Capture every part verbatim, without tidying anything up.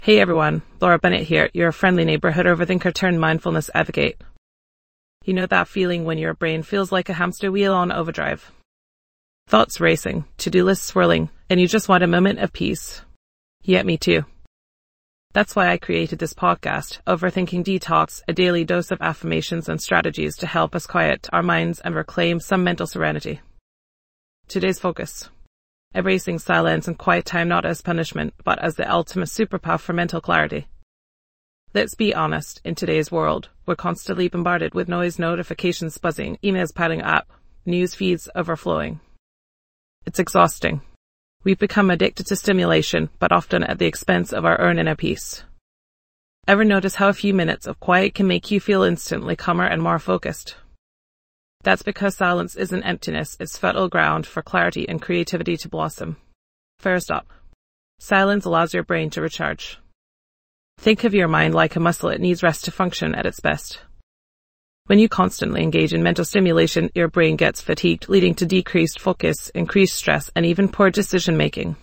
Hey everyone, Laura Bennett here, your friendly neighborhood overthinker turned mindfulness advocate. You know that feeling when your brain feels like a hamster wheel on overdrive? Thoughts racing, to-do lists swirling, and you just want a moment of peace. Yet me too. That's why I created this podcast, Overthinking Detox, a daily dose of affirmations and strategies to help us quiet our minds and reclaim some mental serenity. Today's focus. Embracing silence and quiet time not as punishment, but as the ultimate superpower for mental clarity. Let's be honest, in today's world, we're constantly bombarded with noise, notifications buzzing, emails piling up, news feeds overflowing. It's exhausting. We've become addicted to stimulation, but often at the expense of our own inner peace. Ever notice how a few minutes of quiet can make you feel instantly calmer and more focused? That's because silence isn't emptiness, it's fertile ground for clarity and creativity to blossom. First up, silence allows your brain to recharge. Think of your mind like a muscle, it needs rest to function at its best. When you constantly engage in mental stimulation, your brain gets fatigued, leading to decreased focus, increased stress, and even poor decision-making.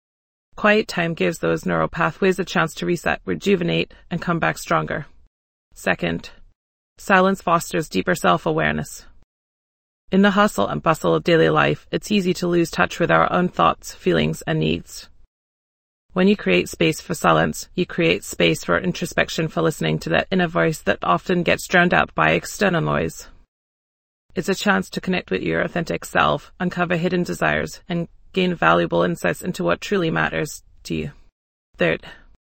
Quiet time gives those neural pathways a chance to reset, rejuvenate, and come back stronger. Second, silence fosters deeper self-awareness. In the hustle and bustle of daily life, it's easy to lose touch with our own thoughts, feelings, and needs. When you create space for silence, you create space for introspection, for listening to that inner voice that often gets drowned out by external noise. It's a chance to connect with your authentic self, uncover hidden desires, and gain valuable insights into what truly matters to you. Third,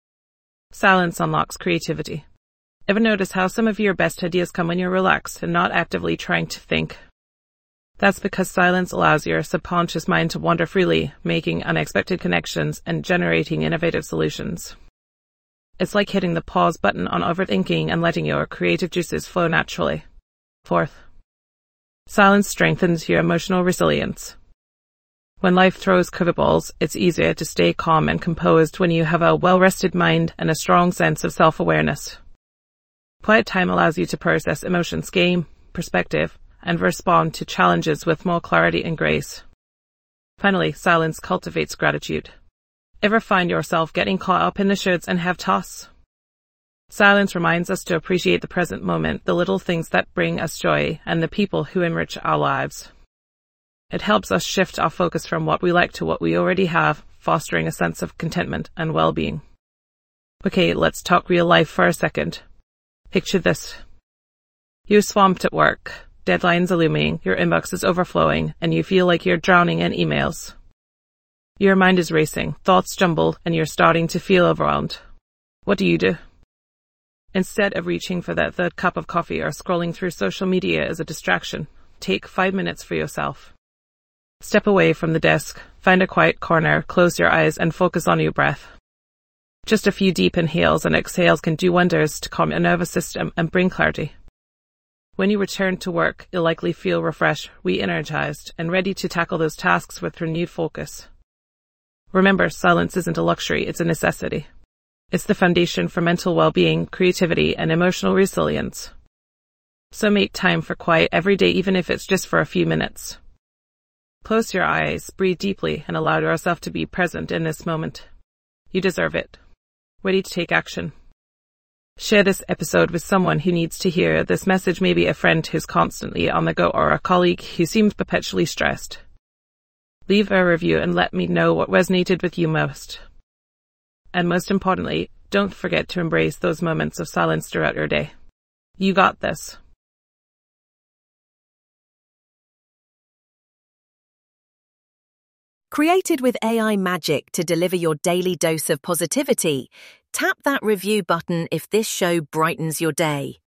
silence unlocks creativity. Ever notice how some of your best ideas come when you're relaxed and not actively trying to think? That's because silence allows your subconscious mind to wander freely, making unexpected connections and generating innovative solutions. It's like hitting the pause button on overthinking and letting your creative juices flow naturally. Fourth, silence strengthens your emotional resilience. When life throws curveballs, it's easier to stay calm and composed when you have a well-rested mind and a strong sense of self-awareness. Quiet time allows you to process emotions, gain perspective, and respond to challenges with more clarity and grace. Finally, silence cultivates gratitude. Ever find yourself getting caught up in the shoulds and have toss? Silence reminds us to appreciate the present moment, the little things that bring us joy, and the people who enrich our lives. It helps us shift our focus from what we lack to what we already have, fostering a sense of contentment and well-being. Okay, let's talk real life for a second. Picture this. You're swamped at work. Deadlines are looming, your inbox is overflowing, and you feel like you're drowning in emails. Your mind is racing, thoughts jumble, and you're starting to feel overwhelmed. What do you do? Instead of reaching for that third cup of coffee or scrolling through social media as a distraction, take five minutes for yourself. Step away from the desk, find a quiet corner, close your eyes, and focus on your breath. Just a few deep inhales and exhales can do wonders to calm your nervous system and bring clarity. When you return to work, you'll likely feel refreshed, re-energized, and ready to tackle those tasks with renewed focus. Remember, silence isn't a luxury, it's a necessity. It's the foundation for mental well-being, creativity, and emotional resilience. So make time for quiet every day, even if it's just for a few minutes. Close your eyes, breathe deeply, and allow yourself to be present in this moment. You deserve it. Ready to take action. Share this episode with someone who needs to hear this message, maybe a friend who's constantly on the go or a colleague who seems perpetually stressed. Leave a review and let me know what resonated with you most. And most importantly, don't forget to embrace those moments of silence throughout your day. You got this. Created with A I magic to deliver your daily dose of positivity, tap that review button if this show brightens your day.